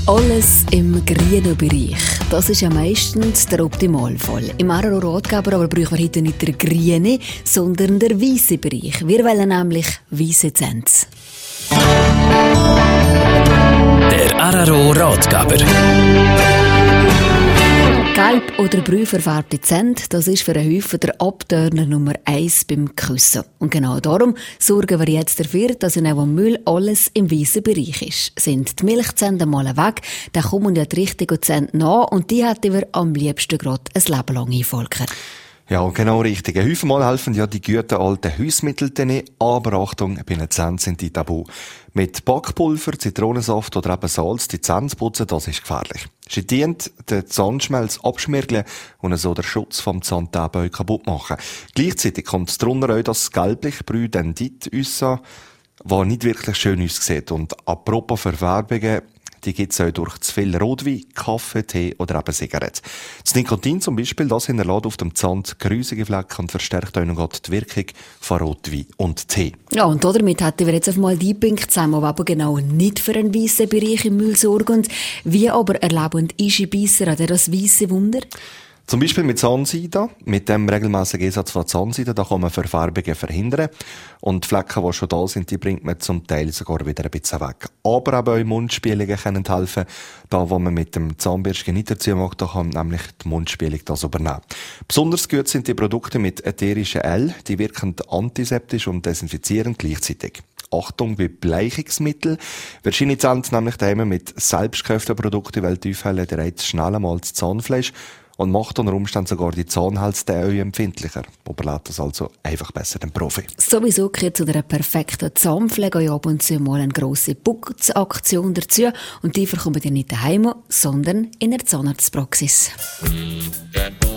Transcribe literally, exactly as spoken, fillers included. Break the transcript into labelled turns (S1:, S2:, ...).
S1: Alles im grünen Bereich. Das ist ja meistens der Optimalfall. Im Aargau-Ratgeber aber brauchen wir heute nicht den grünen, sondern den weißen Bereich. Wir wollen nämlich weisse Zähne.
S2: Der Aargau-Ratgeber.
S1: Gelb oder braun verfärbte Zähne, das ist für einen Häufen der Abtörner Nummer eins beim Küssen. Und genau darum sorgen wir jetzt dafür, dass in einem Müll alles im weißen Bereich ist. Sind die Milchzähne mal weg, dann kommen ja die richtigen Zähne nach und die hätten wir am liebsten gerade ein Leben lang einfolgen.
S3: Ja, genau richtig. Häufig helfen ja die guten alten Hausmittel nicht, aber Achtung, bei den Zähnen sind die tabu. Mit Backpulver, Zitronensaft oder eben Salz die Zähne zu putzen, das ist gefährlich. Sie dient den Zahnschmelz abschmirgeln und so den Schutz vom Zahnteilbein kaputt machen. Gleichzeitig kommt darunter auch das gelblich-brüne Dendit raus, was nicht wirklich schön aussieht. Und apropos Verfärbungen, die gibt es auch durch zu viel Rotwein, Kaffee, Tee oder eben Zigaretten. Das Nikotin zum Beispiel, das hinterlässt auf dem Zahn grusige Flecken und verstärkt auch noch die Wirkung von Rotwein und Tee.
S1: Ja, und damit hätten wir jetzt auf mal die Punkte zusammen, die aber genau nicht für einen weißen Bereich im Müll sorgen. Wie aber erleben Einscheibisser an das weisse Wunder?
S3: Zum Beispiel mit Zahnseide. Mit dem regelmäßigen Einsatz von Zahnseide, da kann man Verfärbungen verhindern. Und die Flecken, die schon da sind, die bringt man zum Teil sogar wieder ein bisschen weg. Aber auch Mundspülungen können helfen. Da, wo man mit dem Zahnbürstchen nicht dazu mag, da kann nämlich die Mundspülung das übernehmen. Besonders gut sind die Produkte mit ätherischen Öl. Die wirken antiseptisch und desinfizierend gleichzeitig. Achtung bei Bleichungsmitteln. Wahrscheinlich Zähne nämlich daheim mit selbstgekauften Produkten, weil die Aufhellen direkt schnell einmal das Zahnfleisch und macht unter Umständen sogar die Zahnhälse empfindlicher. Überlebt das also einfach besser dem Profi.
S1: Sowieso gehört zu einer perfekten Zahnpflege ja ab und zu mal eine grosse Putzaktion dazu. Und die bekommt ihr nicht daheim, sondern in der Zahnarztpraxis.